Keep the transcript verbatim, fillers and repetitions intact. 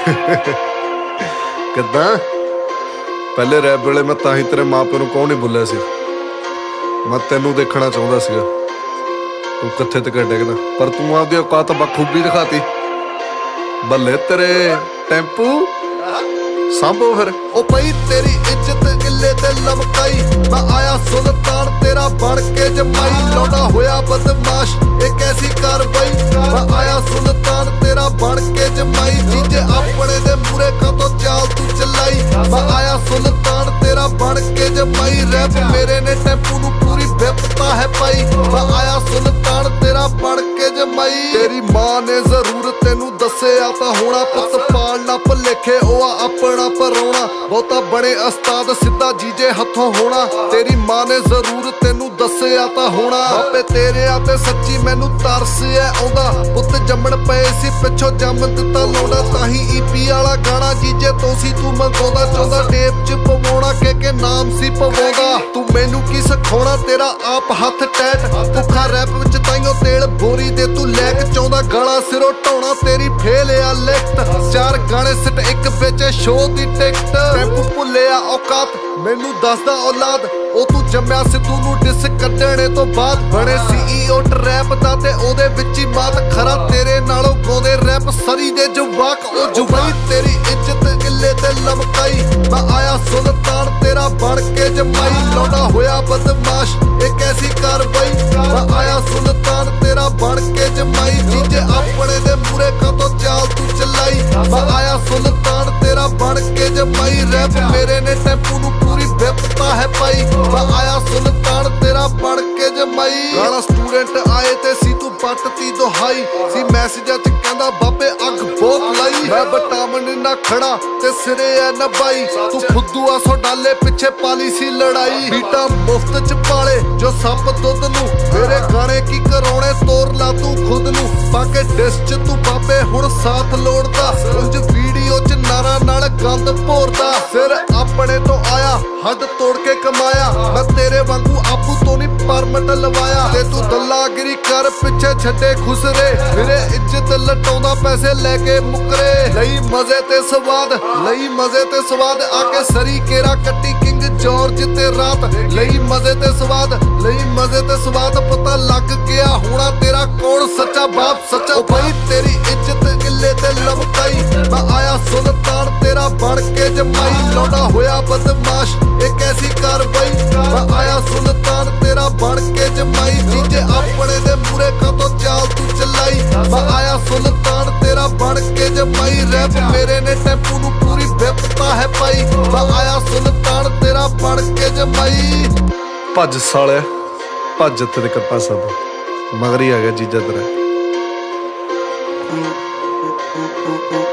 ਕਿੱਦਾਂ ਪਹਿਲੇ ਰੈਪ ਵੇਲੇ ਮੈਂ ਤਾਂ ਹੀ ਤੇਰੇ ਮਾਂ ਪਿਓ ਨੂੰ ਕੌਣ ਨਹੀਂ ਬੋਲਿਆ ਸੀ। ਮੈਂ ਤੈਨੂੰ ਦੇਖਣਾ ਚਾਹੁੰਦਾ ਸੀਗਾ ਤੂੰ ਕਿੱਥੇ ਤੱਕ ਡਿੱਗਦਾ, ਪਰ ਤੂੰ ਆਪਦੀ ਔਕਾਤ ਬਖੂਬੀ ਦਿਖਾਤੀ। ਬੱਲੇ ਤੇਰੇ ਟੈਂਪੂ ਸਾਂਭੋ ਫਿਰ। ਉਹ ਪਈ ਤੇਰੀ ਇੱਜ਼ਤ ਕਿੱਲੇ ਤੇ ਲਮਕਾਈ, ਮੈਂ ਆਇਆ ਸੁਲਤਾਨ ਤੇਰਾ ਬਣ ਕੇ ਜਮਾਈ। ਲਾਉਂਦਾ ਹੋਇਆ ਬਦਮਾਸ਼ ਇਹ ਕੈਸੀ ਕਾਰਵਾਈ, ਮੈਂ ਆਇਆ ਸੁਲਤਾਨ ਤੇਰਾ ਬਣ ਕੇ ਜਮਾਈ। ਜੀਜੇ ਆਪਣੇ ਦੇ ਮੂਰੇ ਕਾਤੋਂ ਚਾਲ ਤੂੰ ਚਲਾਈ, ਮੈਂ ਆਇਆ ਸੁਲਤਾਨ ਤੇਰਾ ਬਣ ਕੇ ਜਮਾਈ। ਰੈਪ ਮੇਰੇ ਨੇ ਟੈਂਪੂ ਨੂੰ ਪੂਰੀ ਵਿਪਤਾ ਹੈ ਪਾਈ, ਮੈਂ ਆਇਆ ਸੁਲਤਾਨ ਤੇਰਾ ਬਣ ਕੇ ਜਮਾਈ। ਤੇਰੀ ਮਾਂ ਨੇ ਜ਼ਰੂਰ ਤੈਨੂੰ ਦੱਸਿਆ ਤਾਂ ਹੋਣਾ, ਪੁੱਤ ਪਾਲਣਾ ਭੁਲੇਖੇ ਉਹ ਆ ਆਪਣਾ ਪਰਾਉਣਾ। ਬਹੁਤਾ ਬਣੇ ਉਸਤਾਦ ਸਿੱਧਾ ਜੀਜੇ ਹੱਥੋਂ ਹੋਣਾ, ਤੇਰੀ ਮਾਂ ਨੇ ਜ਼ਰੂਰ ਤੈਨੂੰ ਦੱਸਿਆ ਤਾਂ ਹੋਣਾ। ਆਪੇ ਤੇਰਿਆਂ ਤੇ ਸੱਚੀ ਮੈਨੂੰ ਤਰਸ ਐ ਆਉਂਦਾ, ਪੁੱਤ ਜੰਮਣ ਪਏ ਸੀ ਪਿੱਛੋਂ ਜੰਮ ਦਿੱਤਾ ਲਾਉਂਦਾ। ਤਾਂ ਹੀ ਈਪੀ ਵਾਲਾ ਗਾਣਾ ਜੀਜੇ ਤੋਂ ਸੀ ਤੂੰ ਮੰਗਾਉਂਦਾ, ਚਾਹੁੰਦਾ ਟੇਪ ਚ ਪਵਾਉਣਾ ਕਿ ਕੇ ਨਾਮ ਸੀ ਪਵਾਉਂਦਾ। ਤੂੰ ਮੈਨੂੰ ਕੀ ਸਿਖਾਉਣਾ ਤੇਰਾ ਆਪ ਹੱਥ ਟੈਟ, ਭੁੱਖਾ ਰੈਪ ਵਿੱਚ ਤਾਈਓ ਤੇਲ ਬੋਰੀ ਦੇ ਤੂੰ ਲੈ ਕੇ ਚਾਹੁੰਦਾ ਗਾਲਾਂ ਸਿਰੋਂ ਢਾਉਣਾ। ਤੇਰੀ ਫੇਲ ਆ ਲਿਖਤ, ਚਾਰ ਗਾਣੇ ਸਿੱਟ ਇੱਕ ਵਿੱਚ ਸ਼ੋਅ ਦੀ ਟਿਕਟ। ਟੈਂਪੂ ਭੁੱਲਿਆ ਔਕਾਤ ਮੈਨੂੰ ਦੱਸਦਾ ਔਲਾਦ, ਉਹ ਤੂੰ ਜੰਮਿਆ ਸਿੱਧੂ ਨੂੰ ਡਿਸ ਕੱਢਣੇ ਤੋਂ ਬਾਅਦ। ਬਣੇ ਸੀਈਓ ਟਰੈਪ ਦਾ ਤੇ ਉਹਦੇ ਵਿੱਚ ਹੀ ਮਾਤ, ਖਰਾ ਤੇਰੇ ਨਾਲੋਂ ਗਾਉਂਦੇ ਰੈਪ ਸਰੀ ਦੇ ਜਵਾਕ ਉਹ ਜੁਬਾਈ। ਤੇਰੀ ਇੱਜ਼ਤ ਕਿੱਲੇ ਤੇ ਲਮਕਾਈ, ਮੈਂ ਆਇਆ ਸੁਲਤਾਨ ਤੇਰਾ ਬਣ ਕੇ ਜਮਾਈ। ਲਾਉਂਦਾ ਹੋਇਆ ਬਦਮਾਸ਼ ਇਹ ਕੈਸੀ ਕਾਰਵਾਈ, ਮੈਂ ਆਇਆ ਸੁਲਤਾਨ ਤੇਰਾ ਬਣ ਕੇ ਜਮਾਈ। ਜੀਜੇ ਆਪਣੇ ਦੇ ਮੂਰੇ ਕਾਤੋਂ ਚਾਲ ਤੂੰ ਚਲਾਈ, ਮੈਂ ਆਇਆ ਸੁਲਤਾਨ ਤੇਰਾ ਬਣ ਕੇ ਜਮਾਈ। ਰੈਪ ਮੇਰੇ ਨੇ ਟੈਂਪੂ ਨੂੰ ਪੂਰੀ ਵਿਪਤਾ ਹੈ ਪਾਈ, ਮੈਂ ਆਇਆ ਸੁਲਤਾਨ ਤੇਰਾ ਬਣ ਕੇ ਜਮਾਈ। ਗਾਣਾ ਸਟੂਡੈਂਟ ਆਏ ਤੇ ਸੀ ਤੂੰ ਪੱਟਤੀ ਦੁਹਾਈ, ਸੀ ਮੈਸੇਜਾਂ ਚ ਕਹਿੰਦਾ ਬਾਬੇ ਅੱਗ ਬਹੁਤ ਲਾਈ। ਮੈਂ ਬਟਾਮਣ ਨਾ ਖੜਾ ਤੇ ਸਿਰੇ ਐ ਨਬਾਈ, ਤੂੰ ਫੁੱਦੂ ਆ ਸੋ ਡਾਲੇ ਪਿੱਛੇ ਪਾਲੀ ਸੀ ਲੜਾਈ। ਬੀਟਾ ਮੁਫਤ ਚ ਪਾਲੇ ਜੋ ਸੱਪ ਦੁੱਧ ਨੂੰ, ਮੇਰੇ ਗਾਣੇ ਕੀ ਕਰਾਉਣੇ ਤੋਰ ਲਾ ਤੂੰ ਖੁਦ ਨੂੰ। ਬਾਕੇ ਡਿਸ ਚ ਤੂੰ ਬਾਬੇ ਹੁਣ ਸਾਥ ਲੋੜਦਾ, ਉਂਝ ਵੀਡੀਓ ਚ ਨਾਰਾ ਨਾਲ ਗੰਦ ਭੋਰਦਾ। ਸਿਰ ਆਪਣੇ ਤੋਂ ਆਇਆ ਹੱਦ ਤੋੜ ਕੇ ਕਮਾਇਆ, ਮੈਂ ਤੇਰੇ ਵਾਂਗੂ ਆਪੂ ਤੋਂ ਨਹੀਂ ਪਰਮਟ ਲਵਾਇਆ। ਤੇ ਤੂੰ ਦੱਲਾਗਿਰੀ ਕਰ ਪਿੱਛੇ ਛੱਡੇ ਖੁਸਰੇ, ਮੇਰੇ ਇੱਜ਼ਤ ਲਟਾਉਂਦਾ ਪੈਸੇ ਲੈ ਕੇ ਮੁਕਰੇ। ਲਈ ਮਜ਼ੇ ਤੇ ਸਵਾਦ, ਲਈ ਮਜ਼ੇ ਤੇ ਸਵਾਦ, ਆ ਕੇ ਸਰੀ ਕੇਰਾ ਕੱਟੀ ਕਿੰਗ ਜੌਰਜ ਤੇ ਰਾਤ। ਲਈ ਮਜ਼ੇ ਤੇ ਸਵਾਦ, ਲਈ ਮਜ਼ੇ ਤੇ ਸਵਾਦ, ਪਤਾ ਲੱਗ ਗਿਆ ਹੋਣਾ ਤੇਰਾ ਕੌਣ ਸੱਚਾ ਬਾਪ ਸੱਚਾ ਭਾਈ। ਤੇਰੀ ਇੱਜ਼ਤ ਕਿੱਲੇ ਤੇ ਲਮਕਾਈ, ਮੈਂ ਆਇਆ ਸੁਲਤਾਨ ਤੇਰਾ ਬਣ ਕੇ ਜਮਾਈ। ਲਾਉਂਦਾ ਹੋਇਆ ਬਦਮਾਸ਼ ਇਹ ਕੈਸੀ ਕਾਰਵਾਈ, ਮੈਂ ਆਇਆ ਸੁਲਤਾਨ ਤੇਰਾ ਬਣ ਕੇ ਜਮਾਈ। ਜੀਜੇ ਆਪਣੇ ਦੇ ਮੂਰੇ ਕਾਤੋਂ ਚਾਲ ਤੂੰ ਚਲਾਈ, ਮੈਂ ਆਇਆ ਸੁਲਤਾਨ ਤੇਰਾ ਬਣ ਕੇ ਜਮਾਈ। ਰੈਪ ਮੇਰੇ ਨੇ ਟੈਂਪੂ ਨੂੰ ਪੂਰੀ ਵਿਪਤਾ ਹੈ ਪਾਈ, ਮੈਂ ਆਇਆ ਸੁਲਤਾਨ ਤੇਰਾ ਬਣ ਕੇ ਜਮਾਈ। ਭੱਜ ਸਾਲਿਆ ਭੱਜ ਤੇਰੇ ਕੱਪਾ ਸਭ ਮਗਰ ਹੀ ਆ ਗਿਆ ਜੀਜਾ ਤੇਰਾ।